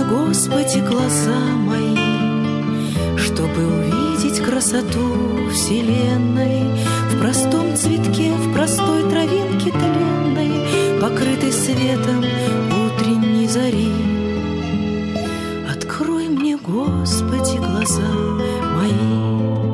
Господи, глаза мои, чтобы увидеть красоту вселенной в простом цветке, в простой травинке тленной, покрытой светом утренней зари. Открой мне, Господи, глаза мои.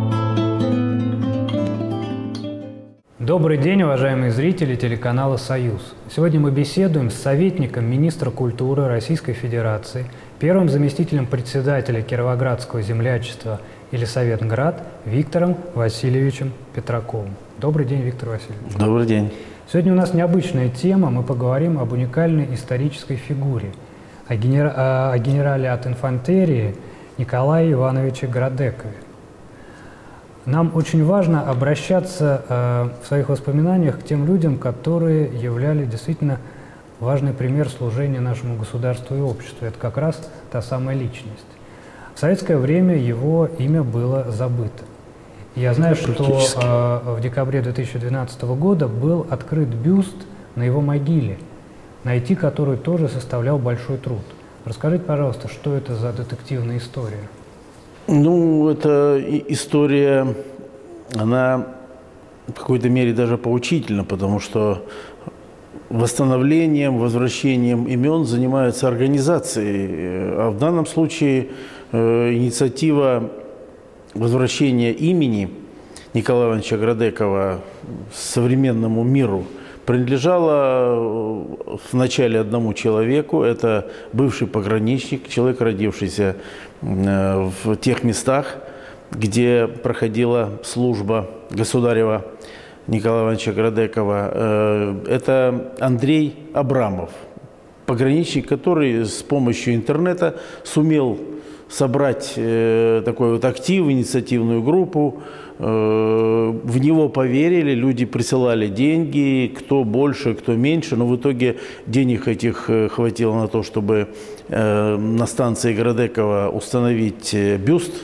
Добрый день, уважаемые зрители телеканала «Союз». Сегодня мы беседуем с советником министра культуры Российской Федерации, первым заместителем председателя Кировоградского землячества Елисаветград Виктором Васильевичем Петраковым. Добрый день, Виктор Васильевич. Добрый день. Сегодня у нас необычная тема. Мы поговорим об уникальной исторической фигуре, о генерале от инфантерии Николае Ивановиче Градекове. Нам очень важно обращаться в своих воспоминаниях к тем людям, которые являли действительно важный пример служения нашему государству и обществу. Это как раз та самая личность. В советское время его имя было забыто. Я знаю, что в декабре 2012 года был открыт бюст на его могиле, найти который тоже составлял большой труд. Расскажите, пожалуйста, что это за детективная история? Ну, эта история, она в какой-то мере даже поучительна, потому что восстановлением, возвращением имен занимаются организации. А в данном случае инициатива возвращения имени Николая Ивановича Градекова современному миру принадлежала вначале одному человеку. Это бывший пограничник, человек, родившийся в тех местах, где проходила служба государева Николая Ивановича Градекова. Это Андрей Абрамов, пограничник, который с помощью интернета сумел собрать такой вот актив, инициативную группу. В него поверили, люди присылали деньги, кто больше, кто меньше, но в итоге денег этих хватило на то, чтобы на станции Градекова установить бюст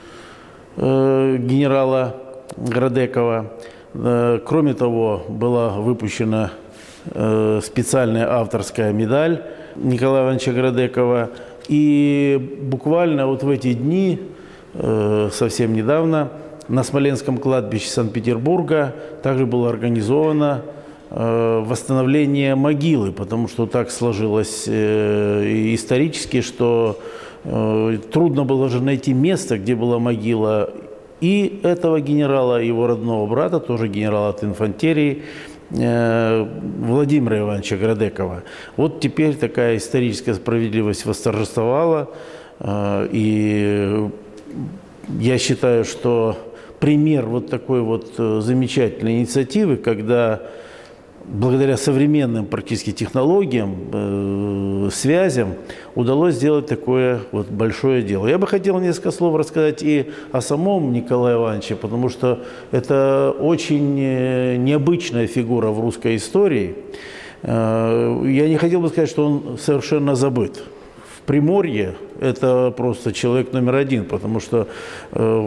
генерала Градекова. Кроме того, была выпущена специальная авторская медаль Николая Ивановича Градекова. И буквально вот в эти дни, совсем недавно, на Смоленском кладбище Санкт-Петербурга также было организовано восстановление могилы, потому что так сложилось исторически, что трудно было же найти место, где была могила и этого генерала, и его родного брата, тоже генерала от инфантерии, Владимира Ивановича Градекова. Вот теперь такая историческая справедливость восторжествовала, и я считаю, что пример вот такой вот замечательной инициативы, когда благодаря современным практически технологиям, связям удалось сделать такое вот большое дело. Я бы хотел несколько слов рассказать и о самом Николае Ивановиче, потому что это очень необычная фигура в русской истории. Я не хотел бы сказать, что он совершенно забыт. В Приморье это просто человек номер один, потому что в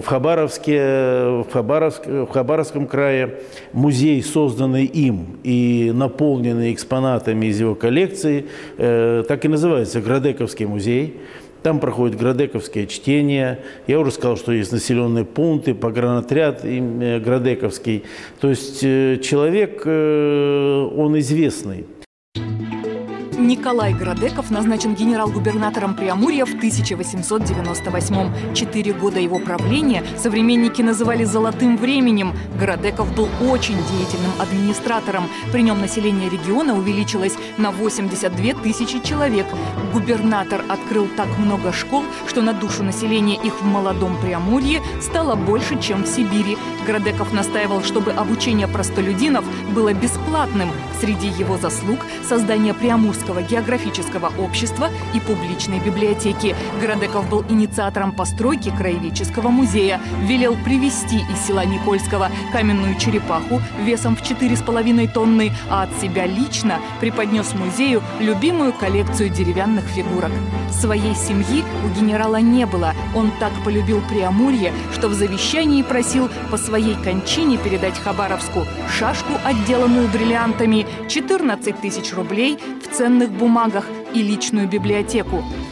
Хабаровском крае музей, созданный им и наполненный экспонатами из его коллекции, так и называется Градековский музей. Там проходят градековские чтения. Я уже сказал, что есть населенные пункты, погранотряд Градековский. То есть человек, он известный. Николай Градеков назначен генерал-губернатором Преамурья в 1898-м. 4 года его правления современники называли «золотым временем». Градеков был очень деятельным администратором. При нем население региона увеличилось на 82 тысячи человек. Губернатор открыл так много школ, что на душу населения их в молодом Преамурье стало больше, чем в Сибири. Градеков настаивал, чтобы обучение простолюдинов было бесплатным. Среди его заслуг – создание Преамурского географического общества и публичной библиотеки. Градеков был инициатором постройки краеведческого музея, велел привезти из села Никольского каменную черепаху весом в 4,5 тонны, а от себя лично преподнес музею любимую коллекцию деревянных фигурок. Своей семьи у генерала не было. Он так полюбил Преамурье, что в завещании просил по своей кончине передать Хабаровску шашку, отделанную бриллиантами, 14 тысяч рублей в ценных бумагах и личную библиотеку.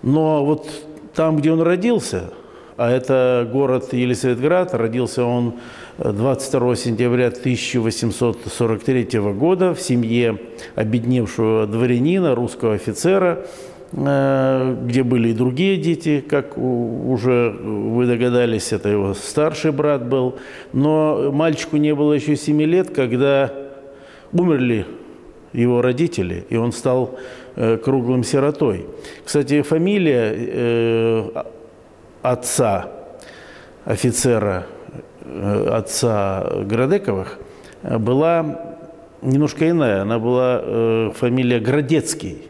Но вот там, где он родился, а это город Елисаветград, родился он 22 сентября 1843 года в семье обедневшего дворянина, русского офицера, где были и другие дети, как уже вы догадались, это его старший брат был. Но мальчику не было еще 7 лет, когда умерли его родители, и он стал круглым сиротой. Кстати, фамилия отца, офицера, отца Градековых была немножко иная. Она была фамилия Городецкий.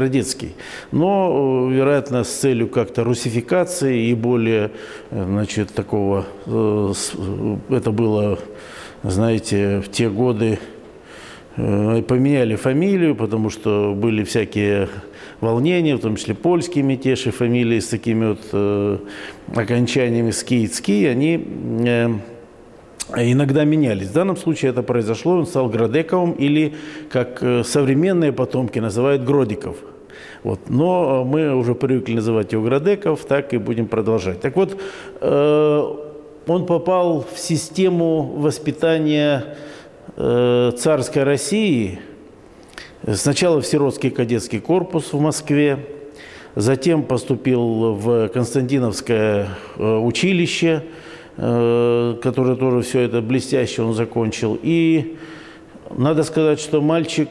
Но, вероятно, с целью как-то русификации и более, значит, такого, это было, знаете, в те годы поменяли фамилию, потому что были всякие волнения, в том числе польские мятежи, фамилии с такими вот окончаниями «ски», они иногда менялись. В данном случае это произошло, он стал Градековым, или, как современные потомки называют, Гродиков. Вот. Но мы уже привыкли называть его Градеков, так и будем продолжать. Так вот, он попал в систему воспитания царской России, сначала в сиротский кадетский корпус в Москве, затем поступил в Константиновское училище, которое тоже все это блестяще он закончил. И надо сказать, что мальчик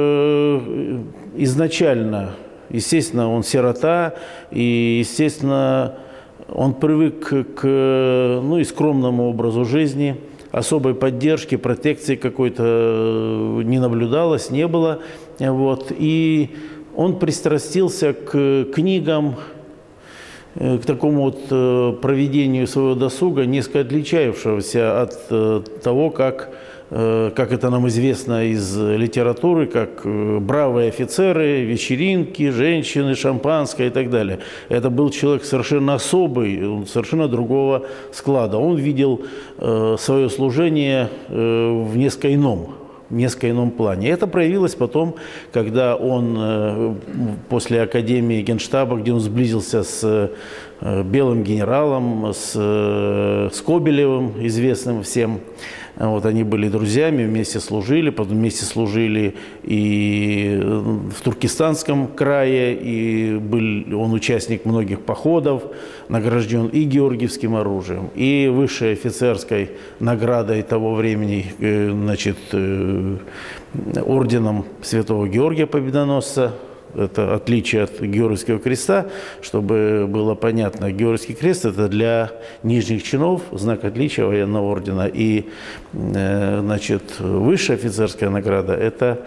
изначально, естественно, он сирота, и, естественно, он привык к и скромному образу жизни. Особой поддержки, протекции какой-то не наблюдалось, не было. Вот. И он пристрастился к книгам, к такому вот проведению своего досуга, несколько отличавшегося от того, как это нам известно из литературы, как бравые офицеры, вечеринки, женщины, шампанское и так далее. Это был человек совершенно особый, совершенно другого склада. Он видел свое служение в несколько ином плане. Это проявилось потом, когда он после Академии Генштаба, где он сблизился с белым генералом, с Скобелевым, известным всем. Вот, они были друзьями, вместе служили, потом вместе служили и в Туркестанском крае, и был он участник многих походов, награжден и Георгиевским оружием, и высшей офицерской наградой того времени, значит, орденом Святого Георгия Победоносца. Это отличие от Георгиевского креста, чтобы было понятно. Георгиевский крест – это для нижних чинов знак отличия военного ордена. И, значит, высшая офицерская награда – это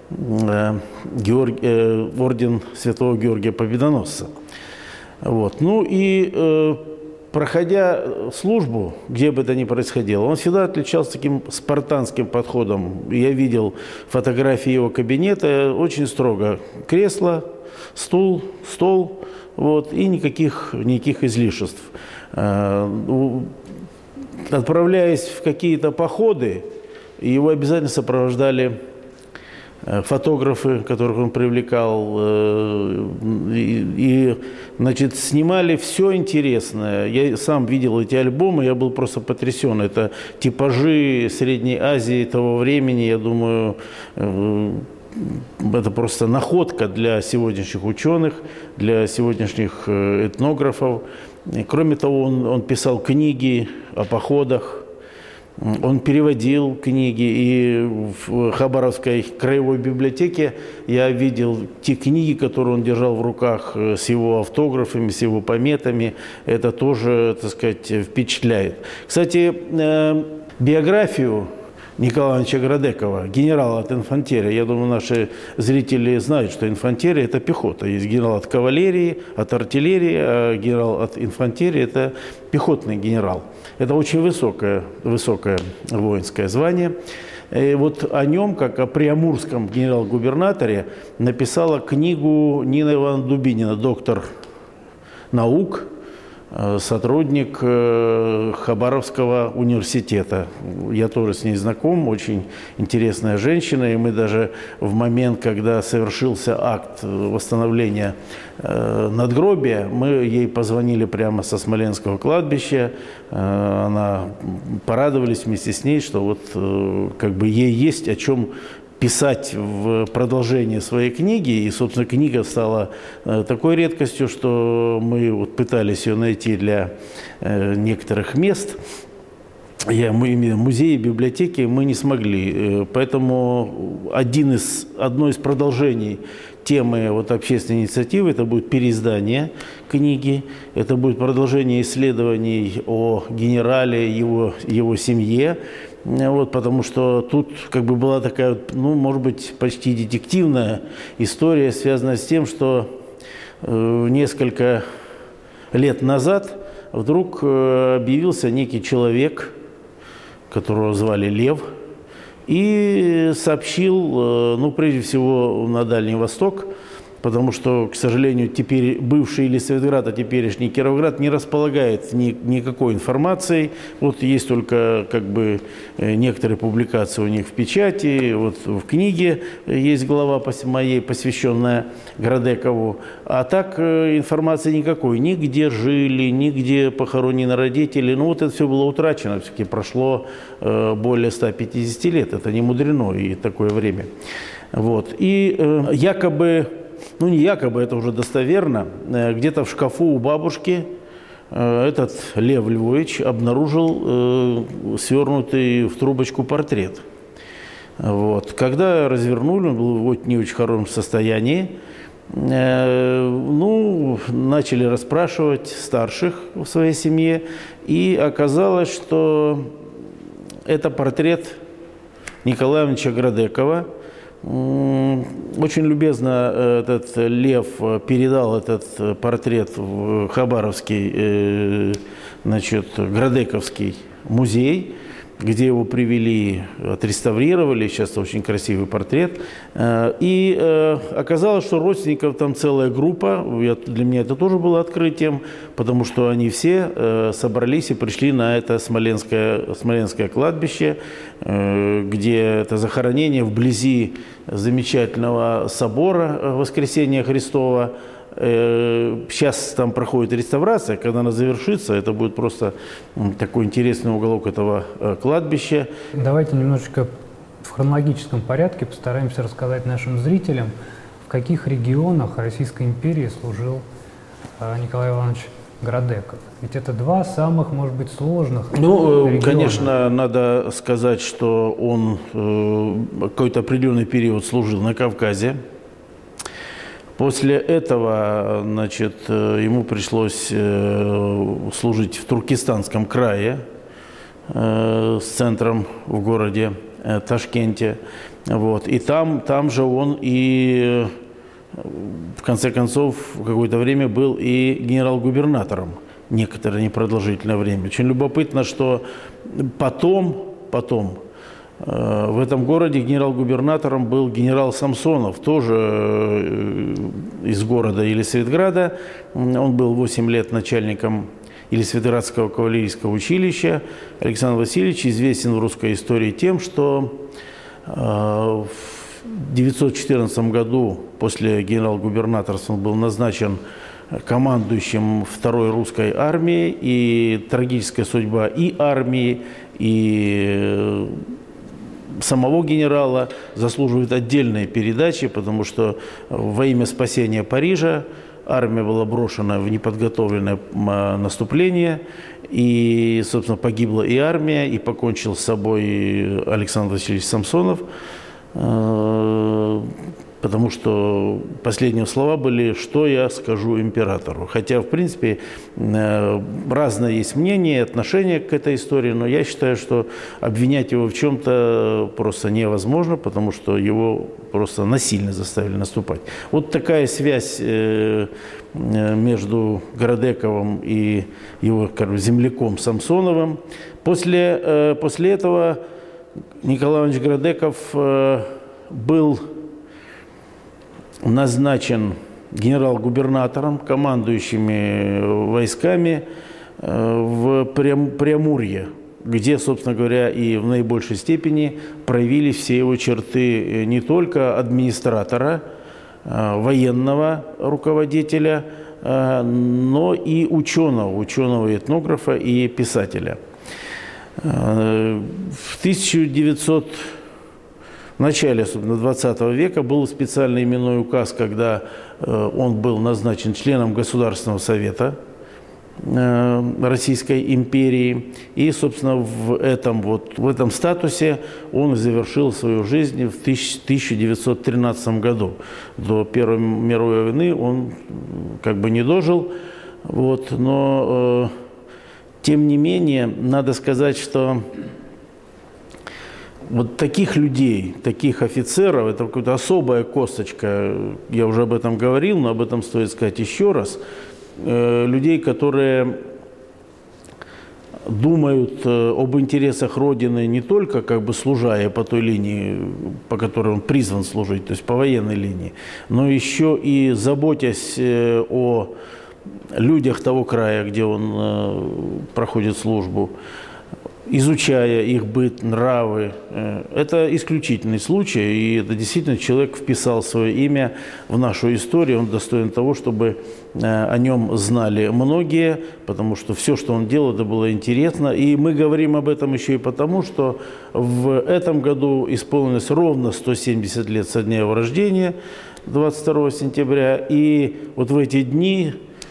орден Святого Георгия Победоносца. Вот. Ну и проходя службу, где бы это ни происходило, он всегда отличался таким спартанским подходом. Я видел фотографии его кабинета, очень строго. Кресло, стул, стол, вот, и никаких излишеств. Отправляясь в какие-то походы, его обязательно сопровождали фотографы, которых он привлекал, и значит, снимали все интересное. Я сам видел эти альбомы, я был просто потрясен. Это типажи Средней Азии того времени, я думаю, это просто находка для сегодняшних ученых, для сегодняшних этнографов. И, кроме того, он писал книги о походах. Он переводил книги, и в Хабаровской краевой библиотеке я видел те книги, которые он держал в руках с его автографами, с его пометами. Это тоже, так сказать, впечатляет. Кстати, биографию Николая Ивановича Градекова, генерала от инфантерии. Я думаю, наши зрители знают, что инфантерия – это пехота. Есть генерал от кавалерии, от артиллерии, а генерал от инфантерии – это пехотный генерал. Это очень высокое воинское звание. И вот о нем, как о приамурском генерал-губернаторе, написала книгу Нина Ивановна Дубинина, доктор наук, сотрудник Хабаровского университета. Я тоже с ней знаком, очень интересная женщина. И мы даже в момент, когда совершился акт восстановления надгробия, мы ей позвонили прямо со Смоленского кладбища. Она порадовались вместе с ней, что вот как бы ей есть о чем писать в продолжение своей книги. И, собственно, книга стала такой редкостью, что мы вот пытались ее найти для некоторых мест. Музеи, библиотеки мы не смогли. Поэтому одно из продолжений темы вот общественной инициативы — это будет переиздание книги, это будет продолжение исследований о генерале, его семье. Вот, потому что тут как бы была такая, ну, может быть, почти детективная история, связанная с тем, что несколько лет назад вдруг объявился некий человек, которого звали Лев, и сообщил, ну, прежде всего, на Дальний Восток, потому что, к сожалению, теперь бывший Елисаветград, а теперешний Кировград не располагает никакой информацией. Вот есть только как бы некоторые публикации у них в печати. Вот в книге есть глава моей, посвященная Градекову. А так информации никакой. Нигде жили, нигде похоронены родители. Ну вот это все было утрачено. Все-таки прошло более 150 лет. Это не мудрено и такое время. Вот. И якобы... Ну, не якобы, это уже достоверно. Где-то в шкафу у бабушки этот Лев Львович обнаружил свернутый в трубочку портрет. Вот. Когда развернули, он был в не очень хорошем состоянии. Ну, начали расспрашивать старших в своей семье. И оказалось, что это портрет Николая Ивановича Градекова. Очень любезно этот Лев передал этот портрет в Хабаровский, значит, Градековский музей, где его привели, отреставрировали. Сейчас очень красивый портрет. И оказалось, что родственников там целая группа. Для меня это тоже было открытием, потому что они все собрались и пришли на это Смоленское кладбище, где это захоронение вблизи замечательного собора Воскресения Христова. Сейчас там проходит реставрация, когда она завершится, это будет просто такой интересный уголок этого кладбища. Давайте немножечко в хронологическом порядке постараемся рассказать нашим зрителям, в каких регионах Российской империи служил Николай Иванович Градеков. Ведь это два самых, может быть, сложных региона. Конечно, надо сказать, что он какой-то определенный период служил на Кавказе. После этого, значит, ему пришлось служить в Туркестанском крае с центром в городе Ташкенте. Вот. И там же он и, в конце концов, какое-то время был и генерал-губернатором некоторое непродолжительное время. Очень любопытно, что потом в этом городе генерал-губернатором был генерал Самсонов, тоже из города Елисаветграда. Он был 8 лет начальником Елисаветградского кавалерийского училища. Александр Васильевич известен в русской истории тем, что в 914 году после генерал-губернаторства он был назначен командующим второй русской армии, и трагическая судьба и армии, и самого генерала заслуживает отдельной передачи, потому что во имя спасения Парижа армия была брошена в неподготовленное наступление, и, собственно, погибла и армия, и покончил с собой Александр Васильевич Самсонов, потому что последние слова были: «Что я скажу императору?». Хотя, в принципе, разное есть мнение, отношение к этой истории, но я считаю, что обвинять его в чем-то просто невозможно, потому что его просто насильно заставили наступать. Вот такая связь между Градековым и его земляком Самсоновым. После этого Николай Иванович Градеков был назначен генерал-губернатором, командующими войсками в Преамурье, где, собственно говоря, и в наибольшей степени проявились все его черты не только администратора, военного руководителя, но и ученого, этнографа и писателя. В начале, особенно 20 века, был специальный именной указ, когда он был назначен членом Государственного совета Российской империи. И, собственно, в этом статусе он завершил свою жизнь в 1913 году. До Первой мировой войны он как бы не дожил, но тем не менее надо сказать, что вот таких людей, таких офицеров, это какая-то особая косточка, я уже об этом говорил, но об этом стоит сказать еще раз, людей, которые думают об интересах Родины не только как бы служа по той линии, по которой он призван служить, то есть по военной линии, но еще и заботясь о людях того края, где он проходит службу, изучая их быт, нравы. Это исключительный случай, и это действительно человек вписал свое имя в нашу историю. Он достоин того, чтобы о нем знали многие, потому что все, что он делал, это было интересно. И мы говорим об этом еще и потому, что в этом году исполнилось ровно 170 лет со дня его рождения, 22 сентября, и вот в эти дни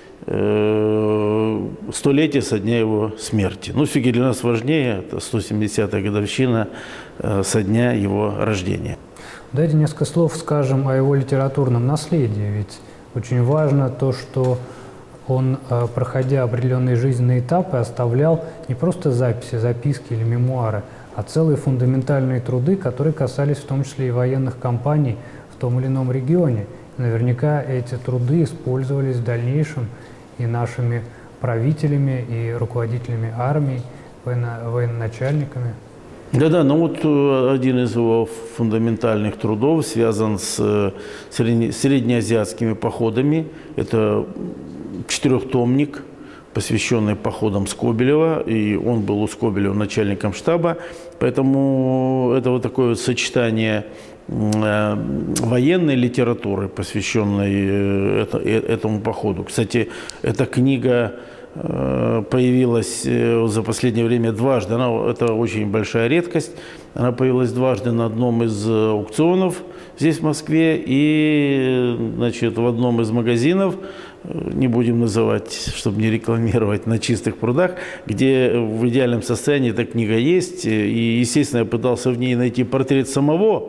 столетие со дня его смерти. Но все-таки для нас важнее, это 170-я годовщина со дня его рождения. Давайте несколько слов скажем о его литературном наследии. Ведь очень важно то, что он, проходя определенные жизненные этапы, оставлял не просто записи, записки или мемуары, а целые фундаментальные труды, которые касались в том числе и военных кампаний в том или ином регионе. Наверняка эти труды использовались в дальнейшем и нашими правителями, и руководителями армий, военачальниками. Да, но вот один из его фундаментальных трудов связан с среднеазиатскими походами. Это 4-томник, посвященный походам Скобелева, и он был у Скобелева начальником штаба, поэтому это вот такое вот сочетание военной литературы, посвященной этому походу. Кстати, эта книга появилась за последнее время дважды. Это очень большая редкость. Она появилась дважды на одном из аукционов здесь, в Москве, и, значит, в одном из магазинов, не будем называть, чтобы не рекламировать, на Чистых прудах, где в идеальном состоянии эта книга есть. И, естественно, я пытался в ней найти портрет самого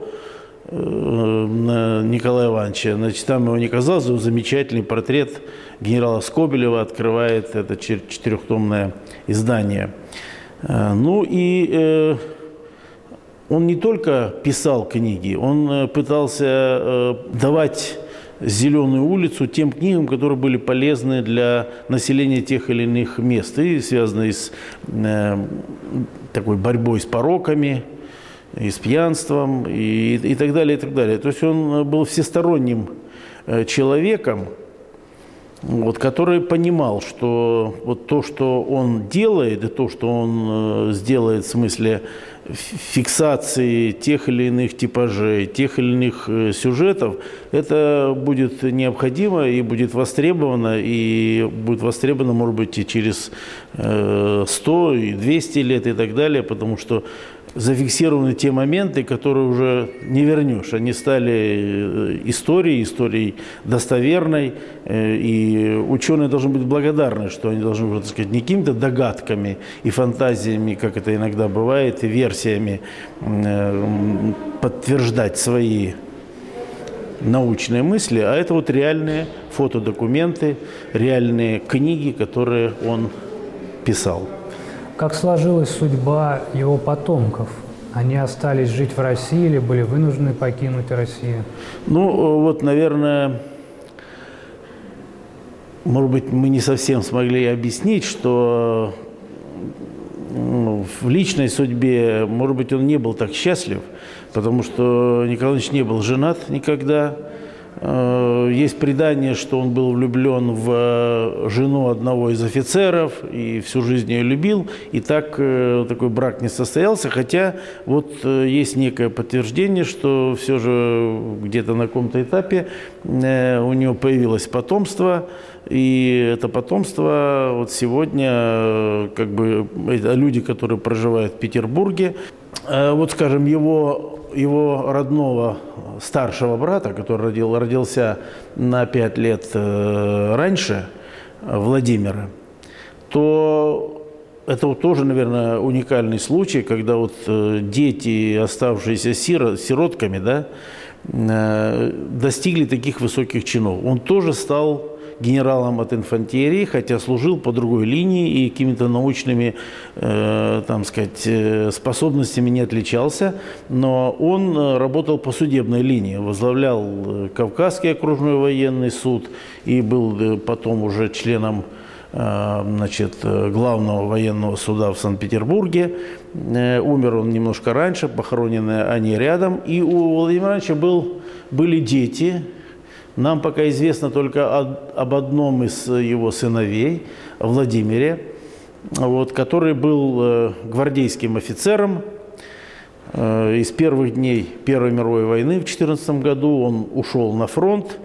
Николая Ивановича. Значит, там его не казалось, но замечательный портрет генерала Скобелева открывает это 4-томное издание. Ну и он не только писал книги, он пытался давать зеленую улицу тем книгам, которые были полезны для населения тех или иных мест и связанные с такой борьбой с пороками, и с пьянством, и так далее, и так далее. То есть он был всесторонним человеком, вот, который понимал, что вот то, что он делает, и то, что он сделает в смысле фиксации тех или иных типажей, тех или иных сюжетов, это будет необходимо и будет востребовано, может быть, и через 100, и 200 лет и так далее, потому что зафиксированы те моменты, которые уже не вернешь. Они стали историей достоверной, и ученые должны быть благодарны, что они должны, так сказать, не какими-то догадками и фантазиями, как это иногда бывает, и версиями подтверждать свои научные мысли, а это вот реальные фотодокументы, реальные книги, которые он писал. Как сложилась судьба его потомков? Они остались жить в России или были вынуждены покинуть Россию? Ну, вот, наверное, может быть, мы не совсем смогли объяснить, что в личной судьбе, может быть, он не был так счастлив, потому что Николай Иванович не был женат никогда. Есть предание, что он был влюблен в жену одного из офицеров и всю жизнь ее любил. И так такой брак не состоялся. Хотя вот есть некое подтверждение, что все же где-то на каком-то этапе у него появилось потомство. И это потомство вот сегодня, как бы, люди, которые проживают в Петербурге, вот, скажем, его родного старшего брата, который родился на 5 лет раньше, Владимира, то это вот тоже, наверное, уникальный случай, когда вот дети, оставшиеся сиротками, да, достигли таких высоких чинов. Он тоже стал генералом от инфантерии, хотя служил по другой линии и какими-то научными, там сказать, способностями не отличался, но он работал по судебной линии, возглавлял Кавказский окружной военный суд и был потом уже членом, значит, главного военного суда в Санкт-Петербурге. Умер он немножко раньше, похоронены они рядом. И у Владимира Ильича были дети. Нам пока известно только об одном из его сыновей, Владимире, вот, который был гвардейским офицером. Из первых дней Первой мировой войны в 1914 году он ушел на фронт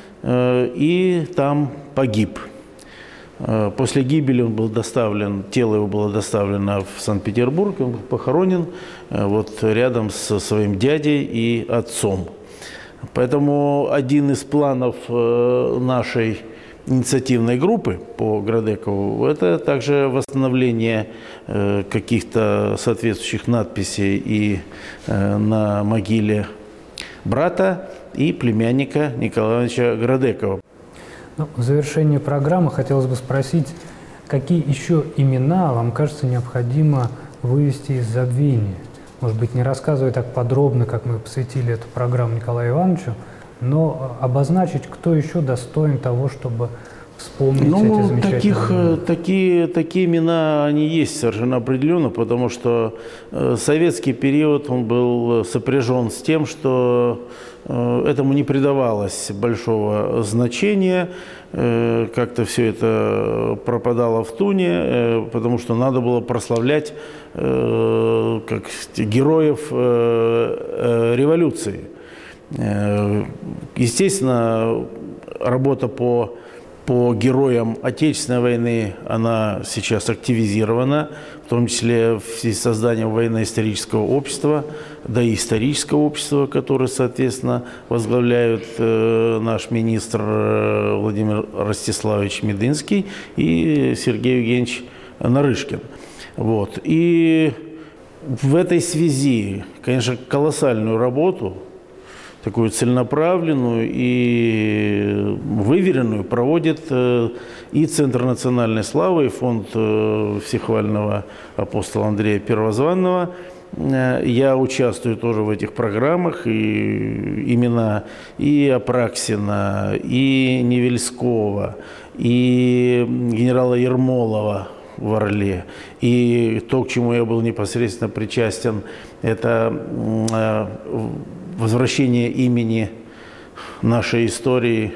и там погиб. После гибели он был доставлен, тело его было доставлено в Санкт-Петербург, он был похоронен вот рядом со своим дядей и отцом. Поэтому один из планов нашей инициативной группы по Градекову – это также восстановление каких-то соответствующих надписей и на могиле брата и племянника Николая Ивановича Градекова. Ну, в завершении программы хотелось бы спросить, какие еще имена вам кажется необходимо вывести из забвения? Может быть, не рассказывая так подробно, как мы посвятили эту программу Николаю Ивановичу, но обозначить, кто еще достоин того, чтобы вспомнить эти замечательные такие имена, они есть совершенно определенно, потому что советский период, он был сопряжен с тем, что этому не придавалось большого значения, как-то все это пропадало в туне, потому что надо было прославлять как героев революции. Естественно, работа по героям Отечественной войны, она сейчас активизирована, в том числе в связи с созданием военно-исторического общества, да и исторического общества, которое, соответственно, возглавляют наш министр Владимир Ростиславович Медынский и Сергей Евгеньевич Нарышкин. Вот. И в этой связи, конечно, колоссальную работу, такую целенаправленную и выверенную, проводит и Центр национальной славы, и фонд всехвального апостола Андрея Первозванного. Я участвую тоже в этих программах, и имена и Апраксина, и Невельского, и генерала Ермолова в Орле. И то, к чему я был непосредственно причастен, это возвращение имени нашей истории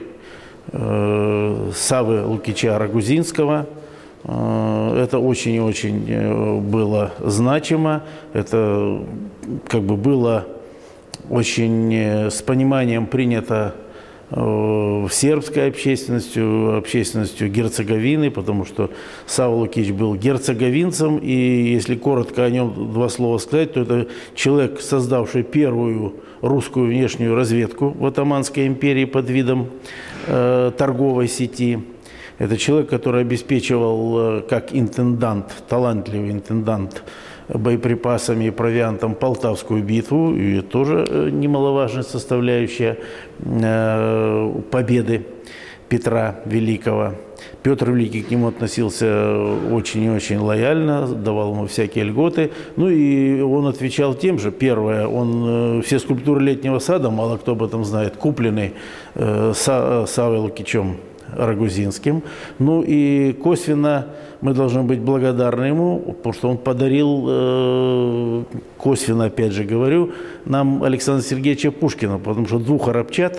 Саввы Лукича Рагузинского. Это очень и очень было значимо. Это как бы было очень с пониманием принято сербской общественностью Герцеговины, потому что Савва Лукич был герцеговинцем, и если коротко о нем два слова сказать, то это человек, создавший первую русскую внешнюю разведку в Отtomанской империи под видом торговой сети. Это человек, который обеспечивал как интендант, талантливый интендант, боеприпасами и провиантом Полтавскую битву, и тоже немаловажная составляющая победы Петра Великого. Петр Великий к нему относился очень и очень лояльно, давал ему всякие льготы. Ну и он отвечал тем же. Первое, все скульптуры Летнего сада, мало кто об этом знает, куплены Саввой Лукичем Рагузинским. Ну и косвенно мы должны быть благодарны ему, потому что он подарил, косвенно опять же говорю, нам Александра Сергеевича Пушкина, потому что 2 арабчат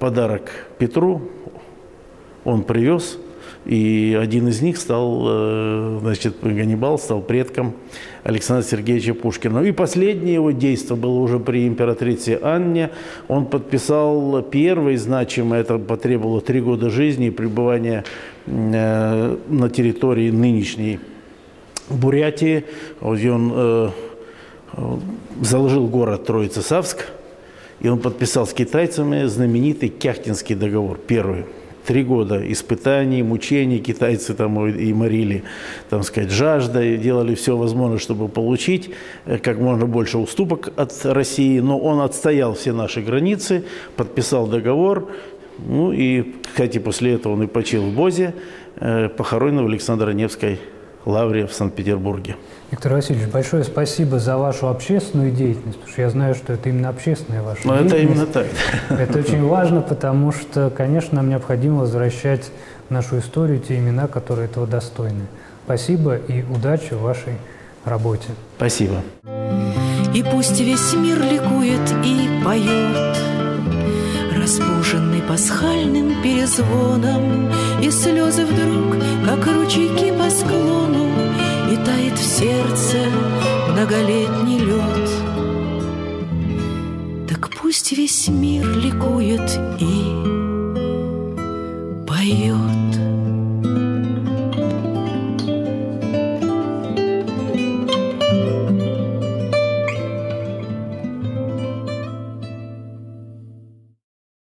подарок Петру он привез. И один из них стал, значит, Ганнибал стал предком Александра Сергеевича Пушкина. И последнее его действие было уже при императрице Анне. Он подписал первый значимый, это потребовало 3 года жизни и пребывания на территории нынешней Бурятии. Он заложил город Троице-Савск, и он подписал с китайцами знаменитый Кяхтинский договор, первый. 3 года испытаний, мучений, китайцы там и морили, там сказать, жаждой, делали все возможное, чтобы получить как можно больше уступок от России, но он отстоял все наши границы, подписал договор, ну и, кстати, после этого он и почил в Бозе, похоронен в Александро-Невской лавре в Санкт-Петербурге. Виктор Васильевич, большое спасибо за вашу общественную деятельность, потому что я знаю, что это именно общественная ваша деятельность. Это именно так. Это очень важно, потому что, конечно, нам необходимо возвращать в нашу историю те имена, которые этого достойны. Спасибо и удачи в вашей работе. Спасибо. И пусть весь мир ликует и поет, разбуженный пасхальным перезвоном, и слезы вдруг, как ручейки по склону, и тает в сердце многолетний лед. Так пусть весь мир ликует и поет.